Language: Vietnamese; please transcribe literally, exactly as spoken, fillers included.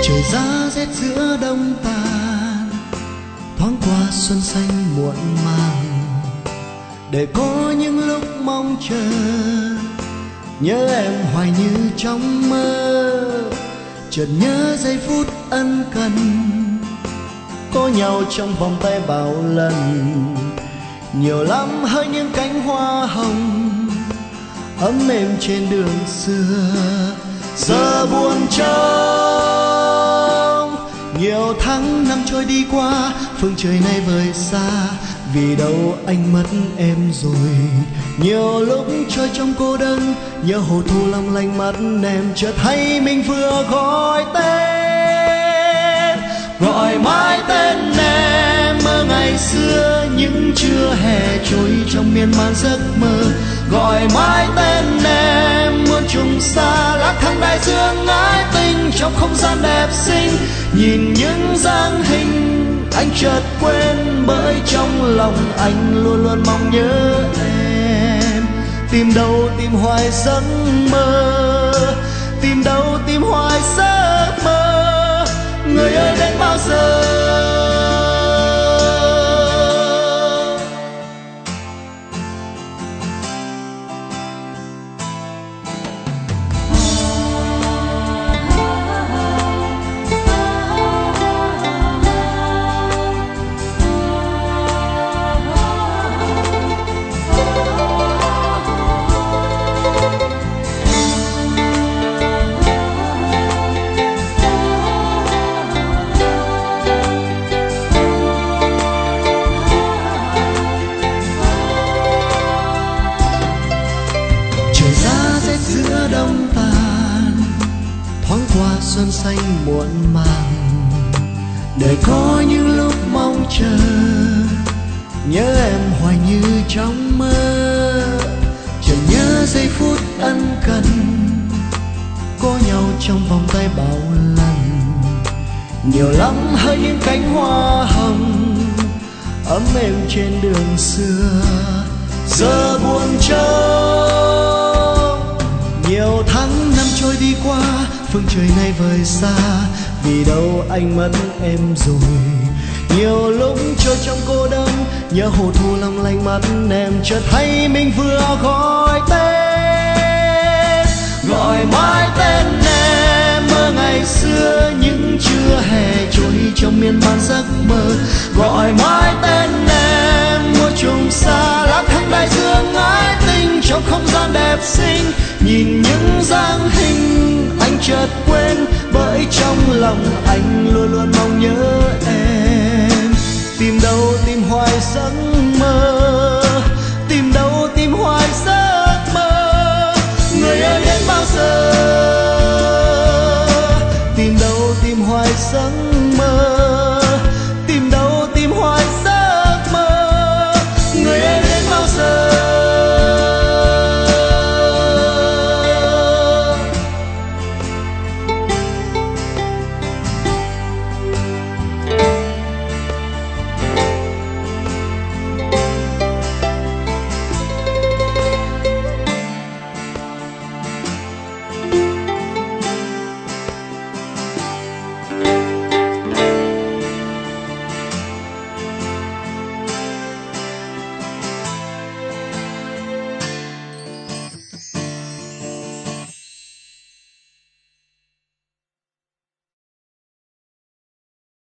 Trời giá rét giữa đông tàn, thoáng qua xuân xanh muộn màng, để có những lúc mong chờ, nhớ em hoài như trong mơ. Chợt nhớ giây phút ân cần, có nhau trong vòng tay bao lần, nhiều lắm hơi những cánh hoa hồng ấm êm trên đường xưa. Giờ buồn trông nhiều tháng năm trôi đi qua, phương trời nay vời xa, vì đâu anh mất em rồi. Nhiều lúc trôi trong cô đơn, nhớ hồ thu long lanh mắt em, chợt thấy mình vừa gọi tên, gọi mãi tên em. Mơ ngày xưa những trưa hè trôi trong miên man giấc mơ, gọi mãi tên em. Muôn trùng xa lạc thang đại dương ái tình, trong không gian đẹp xinh nhìn những dáng hình anh chợt quên, bởi trong lòng anh luôn luôn mong nhớ em. Tìm đâu tìm hoài giấc mơ, tìm đâu tìm hoài giấc mơ, người ơi đến bao giờ. Đông tàn, thoáng qua xuân xanh muộn màng, để có những lúc mong chờ, nhớ em hoài như trong mơ. Chợt nhớ giây phút ân cần, có nhau trong vòng tay bao lần, nhiều lắm hơi những cánh hoa hồng ấm êm trên đường xưa. Giờ buồn trông nhiều tháng năm trôi đi qua, phương trời nay vời xa, vì đâu anh mất em rồi. Nhiều lúc trôi trong cô đơn, nhớ hồ thu long lanh mắt em, chợt thấy mình vừa gọi tên, gọi mãi tên em. Mơ ngày xưa những trưa hè trôi trong miên man giấc mơ, gọi mãi tên em. Mùa trùng xa lạc thang đại dương ái tình, trong không gian đẹp xinh nhìn những dáng hình anh chợt quên, bởi trong lòng anh luôn luôn mong nhớ em. Tìm đâu tìm hoài giấc